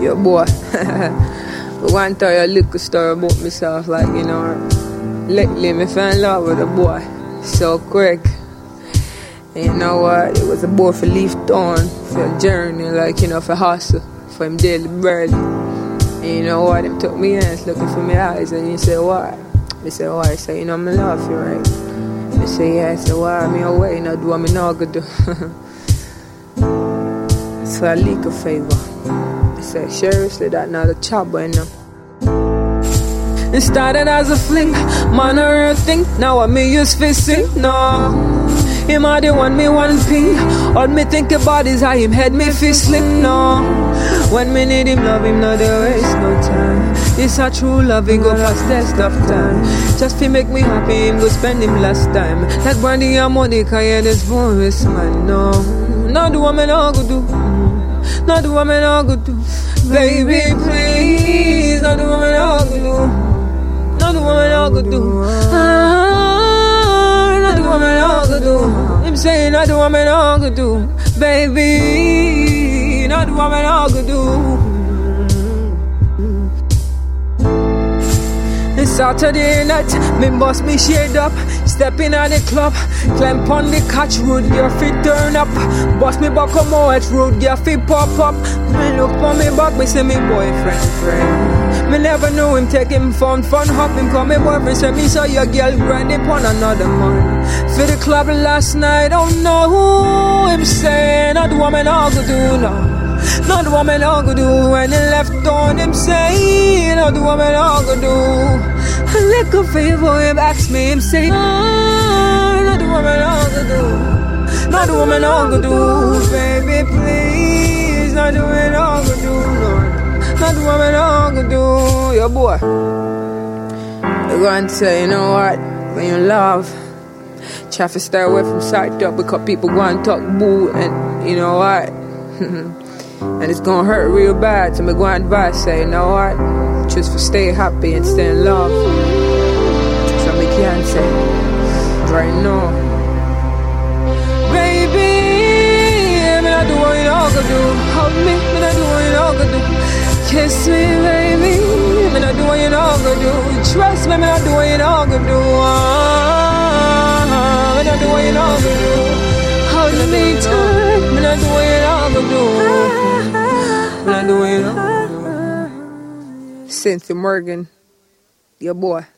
Yo, boy. But one tell you a little story about myself, like, you know, lately me fell in love with a boy so quick. And you know what? It was a boy for leave town, for a journey, like, you know, for hustle, for him daily bread. And you know what? Him took me hands looking for my eyes, and he said, "Why?" I said, "Why?" He said, "You know, me love you, right?" I said, "Yeah." I said, "Why? Me away, not do what me not gonna do." So I leak a favor. I said, "Seriously, that not a job, you know." It started as a fling, man, a real thing. Now I me use for sing, no. Him a the one me one ping. All me think about is how him head me feel slip, no. When me need him, love him, not there waste no time. It's a true love, he go past test of time. Just to make me happy, him go spend him last time. Like brandy and money, can hear this voice, man, no. Not the woman I go do. Not the woman I go do. Baby, please, not the woman I go do. Not the woman I go do. Not the woman I go do. I'm saying not the woman I go do. Baby, not the woman I go do. It's Saturday night, me bust me shade up. Step in at the club, climb on the catch road, your feet turn up. Bust me back on my road, your feet pop up. Me look on me back, me say me boyfriend, friend. Me never knew him take him fun hop. Him call me boyfriend, say me saw your girl grinding upon another man. For the club last night, oh no. Him say, not the woman I go do, no. Not the woman I go do. When he left on him say, not the woman I go do. A little favor him ask me, him say, not the woman I go do. Not the woman I go do. Baby please, not the woman I go do, Lord. Not the woman I go do. Yo boy, you're going to say, you know what, when you love, try to stay away from side talk, because people go and talk boo, and you know what, and it's gonna hurt real bad. So me go and advise, say, you know what, just for stay happy and stay in love. So me can say right now, baby, me not do what you all gonna do. Hold me not do what you all gonna do. Kiss me, baby, me not do what you all gonna do. Trust me not do what you all gonna do. Me not do what you all gonna do. Hold me tight, me not do what you all gonna do. Me not do what you all gonna do. Cynthia Morgan, your boy.